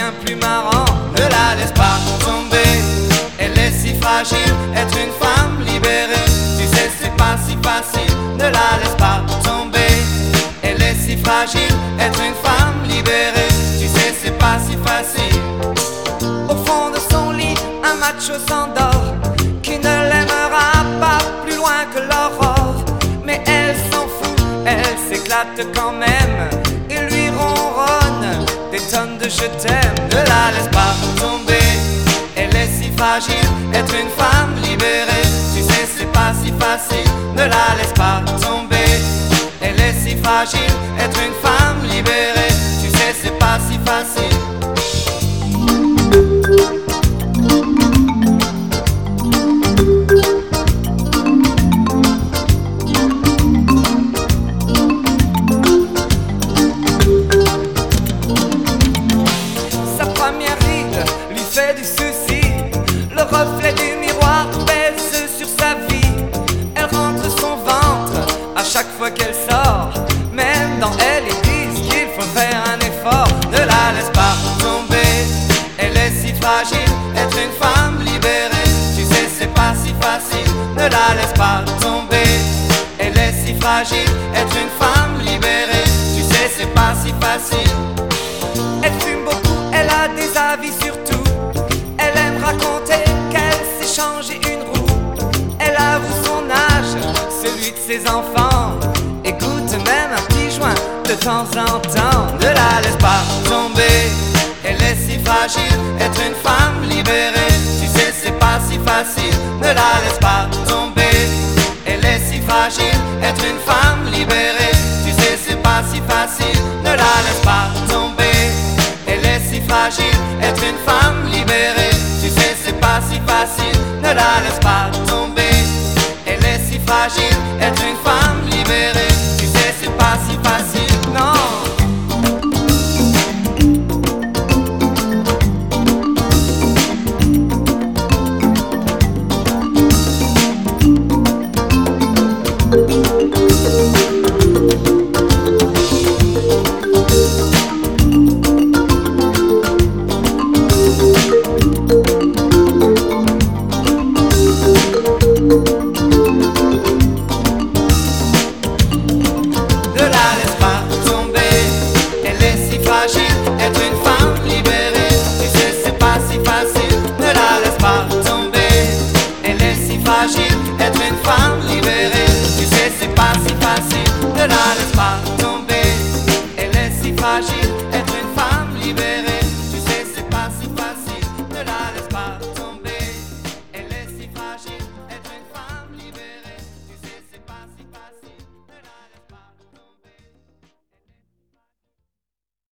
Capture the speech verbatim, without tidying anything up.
bien plus marrant. Ne la laisse pas tomber, elle est si fragile. Être une femme libérée, tu sais c'est pas si facile. Ne la laisse pas tomber, elle est si fragile. Être une femme libérée, tu sais c'est pas si facile. Au fond de son lit, un macho s'endort, qui ne l'aimera pas plus loin que l'aurore. Mais elle s'en fout, elle s'éclate quand même et lui ronronne des tonnes de je t'aime. Ne la laisse pas tomber, elle est si fragile. Être une femme libérée, tu sais c'est pas si facile. Ne la laisse pas tomber, elle est si fragile. Être une femme libérée, tu sais c'est pas si facile. Fait du souci, le reflet du miroir pèse sur sa vie. Elle rentre son ventre à chaque fois qu'elle sort. Même dans elle ils disent qu'il faut faire un effort. Ne la laisse pas tomber, elle est si fragile. Être une femme libérée, tu sais c'est pas si facile. Ne la laisse pas tomber, elle est si fragile. Être une femme libérée, tu sais c'est pas si facile. Elle fume beaucoup, elle a des avis sur tout. Elle aime raconter qu'elle s'est changé une roue. Elle avoue son âge, celui de ses enfants. Écoute même un petit joint de temps en temps. Ne la laisse pas tomber, elle est si fragile. Être une femme libérée, tu sais c'est pas si facile. Ne la laisse pas tomber, elle est si fragile. Être une femme libérée, tu sais c'est pas si facile. Ne la laisse pas tomber, elle est si fragile. Être une femme libérée, tu sais c'est pas si facile. Ne la laisse pas